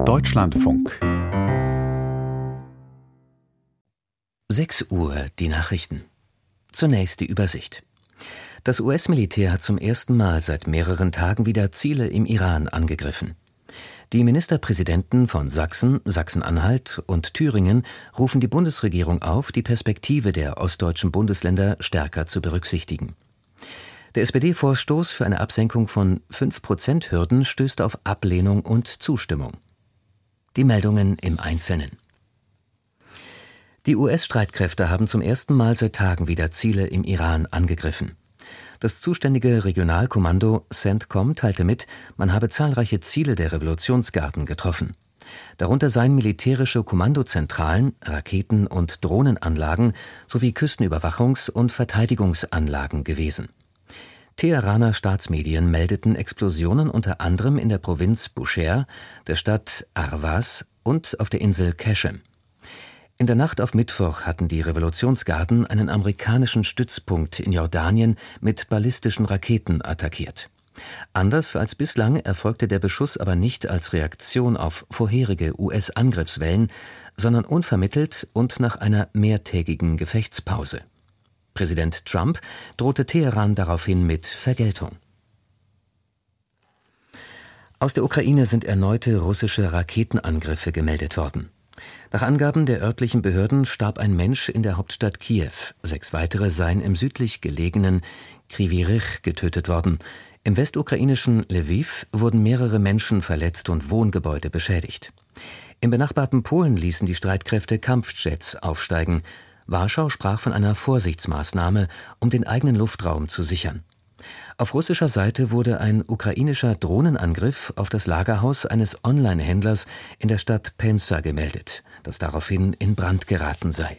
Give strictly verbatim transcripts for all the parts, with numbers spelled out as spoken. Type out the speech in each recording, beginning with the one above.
Deutschlandfunk. sechs Uhr, die Nachrichten. Zunächst die Übersicht. Das U S-Militär hat zum ersten Mal seit mehreren Tagen wieder Ziele im Iran angegriffen. Die Ministerpräsidenten von Sachsen, Sachsen-Anhalt und Thüringen rufen die Bundesregierung auf, die Perspektive der ostdeutschen Bundesländer stärker zu berücksichtigen. Der S P D-Vorstoß für eine Absenkung von fünf Prozent Hürden stößt auf Ablehnung und Zustimmung. Die Meldungen im Einzelnen. Die U S-Streitkräfte haben zum ersten Mal seit Tagen wieder Ziele im Iran angegriffen. Das zuständige Regionalkommando CENTCOM teilte mit, man habe zahlreiche Ziele der Revolutionsgarden getroffen. Darunter seien militärische Kommandozentralen, Raketen- und Drohnenanlagen sowie Küstenüberwachungs- und Verteidigungsanlagen gewesen. Teheraner Staatsmedien meldeten Explosionen unter anderem in der Provinz Bushehr, der Stadt Ahvaz und auf der Insel Qeshm. In der Nacht auf Mittwoch hatten die Revolutionsgarden einen amerikanischen Stützpunkt in Jordanien mit ballistischen Raketen attackiert. Anders als bislang erfolgte der Beschuss aber nicht als Reaktion auf vorherige U S-Angriffswellen, sondern unvermittelt und nach einer mehrtägigen Gefechtspause. Präsident Trump drohte Teheran daraufhin mit Vergeltung. Aus der Ukraine sind erneute russische Raketenangriffe gemeldet worden. Nach Angaben der örtlichen Behörden starb ein Mensch in der Hauptstadt Kiew. Sechs weitere seien im südlich gelegenen Kryvyi Rih getötet worden. Im westukrainischen Lwiw wurden mehrere Menschen verletzt und Wohngebäude beschädigt. Im benachbarten Polen ließen die Streitkräfte Kampfjets aufsteigen. Warschau sprach von einer Vorsichtsmaßnahme, um den eigenen Luftraum zu sichern. Auf russischer Seite wurde ein ukrainischer Drohnenangriff auf das Lagerhaus eines Online-Händlers in der Stadt Penza gemeldet, das daraufhin in Brand geraten sei.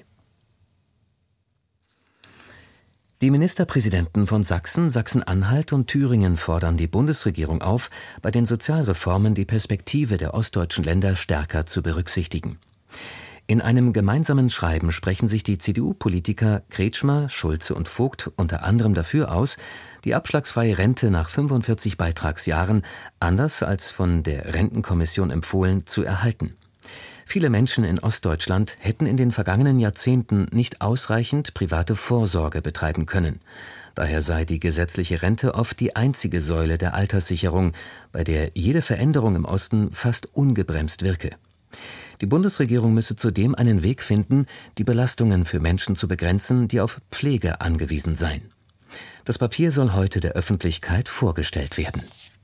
Die Ministerpräsidenten von Sachsen, Sachsen-Anhalt und Thüringen fordern die Bundesregierung auf, bei den Sozialreformen die Perspektive der ostdeutschen Länder stärker zu berücksichtigen. In einem gemeinsamen Schreiben sprechen sich die C D U-Politiker Kretschmer, Schulze und Vogt unter anderem dafür aus, die abschlagsfreie Rente nach fünfundvierzig Beitragsjahren, anders als von der Rentenkommission empfohlen, zu erhalten. Viele Menschen in Ostdeutschland hätten in den vergangenen Jahrzehnten nicht ausreichend private Vorsorge betreiben können. Daher sei die gesetzliche Rente oft die einzige Säule der Alterssicherung, bei der jede Veränderung im Osten fast ungebremst wirke. Die Bundesregierung müsse zudem einen Weg finden, die Belastungen für Menschen zu begrenzen, die auf Pflege angewiesen seien. Das Papier soll heute der Öffentlichkeit vorgestellt werden.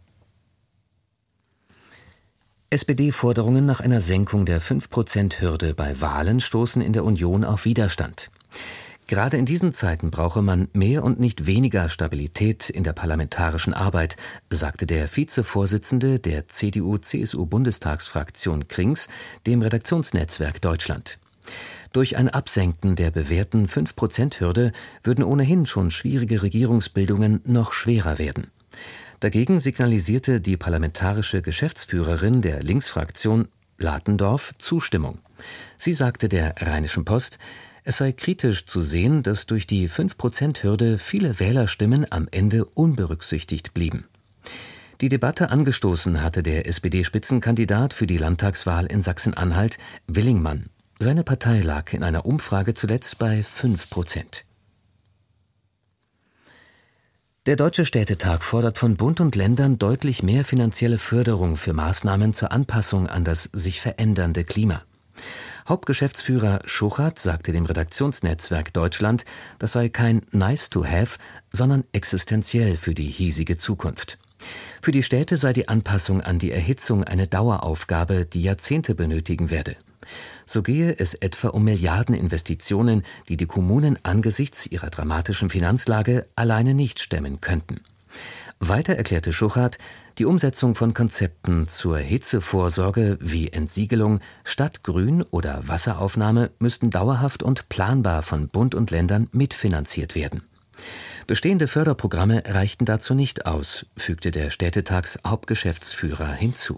S P D-Forderungen nach einer Senkung der fünf Prozent Hürde bei Wahlen stoßen in der Union auf Widerstand. Gerade in diesen Zeiten brauche man mehr und nicht weniger Stabilität in der parlamentarischen Arbeit, sagte der Vizevorsitzende der C D U C S U-Bundestagsfraktion Krings dem Redaktionsnetzwerk Deutschland. Durch ein Absenken der bewährten fünf Prozent Hürde würden ohnehin schon schwierige Regierungsbildungen noch schwerer werden. Dagegen signalisierte die parlamentarische Geschäftsführerin der Linksfraktion Latendorf Zustimmung. Sie sagte der Rheinischen Post, es sei kritisch zu sehen, dass durch die fünf Prozent Hürde viele Wählerstimmen am Ende unberücksichtigt blieben. Die Debatte angestoßen hatte der S P D-Spitzenkandidat für die Landtagswahl in Sachsen-Anhalt, Willingmann. Seine Partei lag in einer Umfrage zuletzt bei fünf Prozent. Der Deutsche Städtetag fordert von Bund und Ländern deutlich mehr finanzielle Förderung für Maßnahmen zur Anpassung an das sich verändernde Klima. Hauptgeschäftsführer Schuchert sagte dem Redaktionsnetzwerk Deutschland, das sei kein Nice-to-have, sondern existenziell für die hiesige Zukunft. Für die Städte sei die Anpassung an die Erhitzung eine Daueraufgabe, die Jahrzehnte benötigen werde. So gehe es etwa um Milliardeninvestitionen, die die Kommunen angesichts ihrer dramatischen Finanzlage alleine nicht stemmen könnten. Weiter erklärte Schuchert, die Umsetzung von Konzepten zur Hitzevorsorge wie Entsiegelung, Stadtgrün oder Wasseraufnahme müssten dauerhaft und planbar von Bund und Ländern mitfinanziert werden. Bestehende Förderprogramme reichten dazu nicht aus, fügte der Städtetags-Hauptgeschäftsführer hinzu.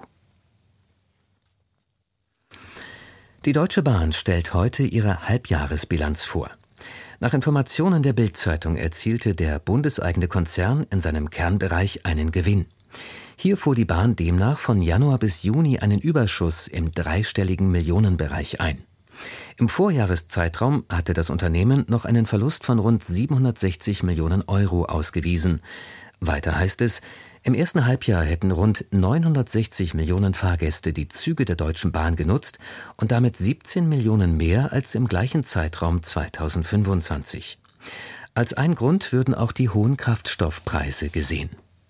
Die Deutsche Bahn stellt heute ihre Halbjahresbilanz vor. Nach Informationen der Bild-Zeitung erzielte der bundeseigene Konzern in seinem Kernbereich einen Gewinn. Hier fuhr die Bahn demnach von Januar bis Juni einen Überschuss im dreistelligen Millionenbereich ein. Im Vorjahreszeitraum hatte das Unternehmen noch einen Verlust von rund siebenhundertsechzig Millionen Euro ausgewiesen. Weiter heißt es, im ersten Halbjahr hätten rund neunhundertsechzig Millionen Fahrgäste die Züge der Deutschen Bahn genutzt und damit siebzehn Millionen mehr als im gleichen Zeitraum zweitausendfünfundzwanzig. Als ein Grund würden auch die hohen Kraftstoffpreise gesehen.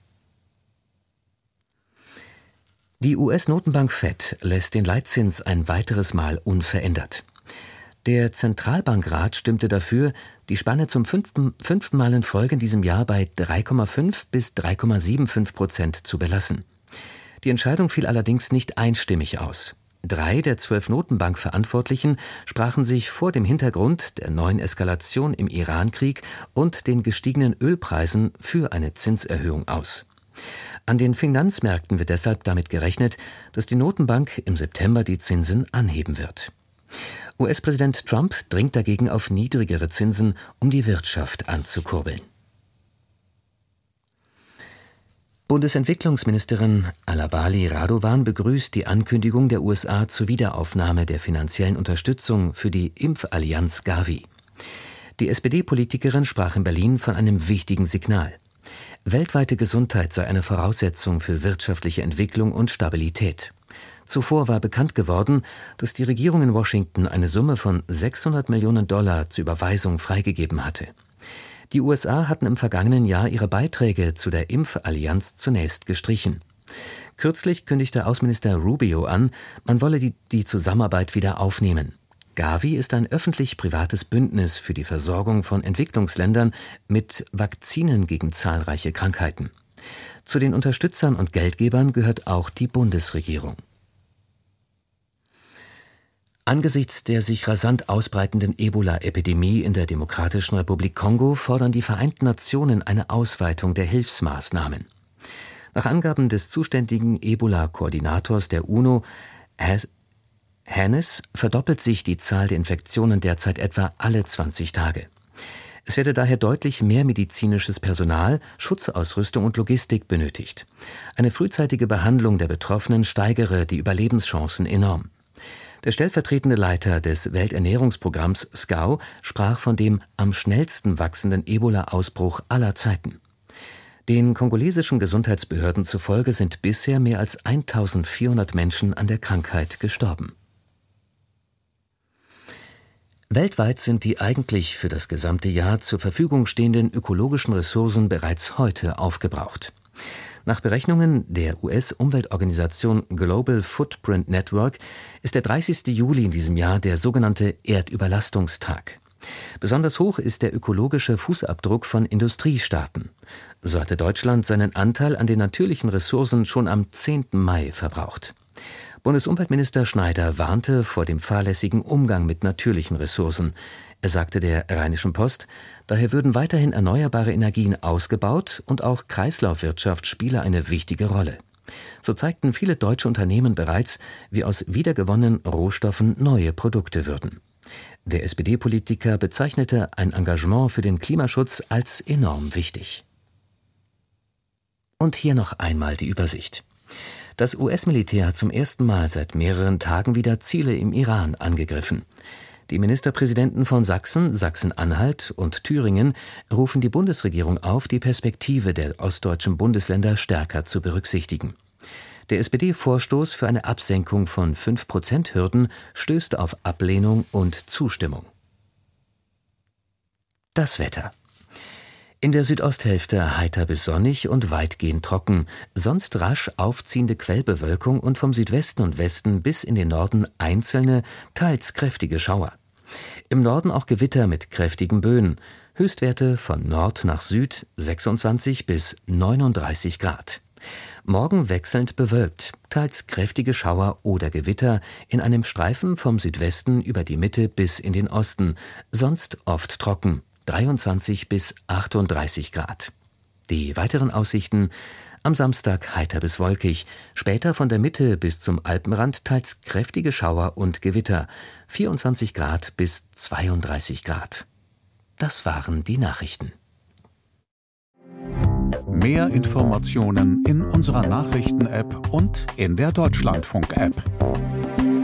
Die U S-Notenbank Fed lässt den Leitzins ein weiteres Mal unverändert. Der Zentralbankrat stimmte dafür, die Spanne zum fünften, fünften Mal in Folge in diesem Jahr bei drei Komma fünf bis drei Komma fünfundsiebzig Prozent zu belassen. Die Entscheidung fiel allerdings nicht einstimmig aus. Drei der zwölf Notenbankverantwortlichen sprachen sich vor dem Hintergrund der neuen Eskalation im Iran-Krieg und den gestiegenen Ölpreisen für eine Zinserhöhung aus. An den Finanzmärkten wird deshalb damit gerechnet, dass die Notenbank im September die Zinsen anheben wird. U S-Präsident Trump dringt dagegen auf niedrigere Zinsen, um die Wirtschaft anzukurbeln. Bundesentwicklungsministerin Alabali Radovan begrüßt die Ankündigung der U S A zur Wiederaufnahme der finanziellen Unterstützung für die Impfallianz Gavi. Die S P D-Politikerin sprach in Berlin von einem wichtigen Signal. Weltweite Gesundheit sei eine Voraussetzung für wirtschaftliche Entwicklung und Stabilität. Zuvor war bekannt geworden, dass die Regierung in Washington eine Summe von sechshundert Millionen Dollar zur Überweisung freigegeben hatte. Die U S A hatten im vergangenen Jahr ihre Beiträge zu der Impfallianz zunächst gestrichen. Kürzlich kündigte Außenminister Rubio an, man wolle die, die Zusammenarbeit wieder aufnehmen. Gavi ist ein öffentlich-privates Bündnis für die Versorgung von Entwicklungsländern mit Vakzinen gegen zahlreiche Krankheiten. Zu den Unterstützern und Geldgebern gehört auch die Bundesregierung. Angesichts der sich rasant ausbreitenden Ebola-Epidemie in der Demokratischen Republik Kongo fordern die Vereinten Nationen eine Ausweitung der Hilfsmaßnahmen. Nach Angaben des zuständigen Ebola-Koordinators der UNO, Hannes, verdoppelt sich die Zahl der Infektionen derzeit etwa alle zwanzig Tage. Es werde daher deutlich mehr medizinisches Personal, Schutzausrüstung und Logistik benötigt. Eine frühzeitige Behandlung der Betroffenen steigere die Überlebenschancen enorm. Der stellvertretende Leiter des Welternährungsprogramms S C A O sprach von dem am schnellsten wachsenden Ebola-Ausbruch aller Zeiten. Den kongolesischen Gesundheitsbehörden zufolge sind bisher mehr als eintausendvierhundert Menschen an der Krankheit gestorben. Weltweit sind die eigentlich für das gesamte Jahr zur Verfügung stehenden ökologischen Ressourcen bereits heute aufgebraucht. Nach Berechnungen der U S-Umweltorganisation Global Footprint Network ist der dreißigste Juli in diesem Jahr der sogenannte Erdüberlastungstag. Besonders hoch ist der ökologische Fußabdruck von Industriestaaten. So hatte Deutschland seinen Anteil an den natürlichen Ressourcen schon am zehnten Mai verbraucht. Bundesumweltminister Schneider warnte vor dem fahrlässigen Umgang mit natürlichen Ressourcen. Er sagte der Rheinischen Post, daher würden weiterhin erneuerbare Energien ausgebaut und auch Kreislaufwirtschaft spiele eine wichtige Rolle. So zeigten viele deutsche Unternehmen bereits, wie aus wiedergewonnenen Rohstoffen neue Produkte würden. Der S P D-Politiker bezeichnete ein Engagement für den Klimaschutz als enorm wichtig. Und hier noch einmal die Übersicht. Das U S-Militär hat zum ersten Mal seit mehreren Tagen wieder Ziele im Iran angegriffen. Die Ministerpräsidenten von Sachsen, Sachsen-Anhalt und Thüringen rufen die Bundesregierung auf, die Perspektive der ostdeutschen Bundesländer stärker zu berücksichtigen. Der S P D-Vorstoß für eine Absenkung von fünf Prozent Hürden stößt auf Ablehnung und Zustimmung. Das Wetter. In der Südosthälfte heiter bis sonnig und weitgehend trocken, sonst rasch aufziehende Quellbewölkung und vom Südwesten und Westen bis in den Norden einzelne, teils kräftige Schauer. Im Norden auch Gewitter mit kräftigen Böen, Höchstwerte von Nord nach Süd sechsundzwanzig bis neununddreißig Grad. Morgen wechselnd bewölkt, teils kräftige Schauer oder Gewitter in einem Streifen vom Südwesten über die Mitte bis in den Osten, sonst oft trocken. dreiundzwanzig bis achtunddreißig Grad. Die weiteren Aussichten: am Samstag heiter bis wolkig, später von der Mitte bis zum Alpenrand teils kräftige Schauer und Gewitter, vierundzwanzig Grad bis zweiunddreißig Grad. Das waren die Nachrichten. Mehr Informationen in unserer Nachrichten-App und in der Deutschlandfunk-App.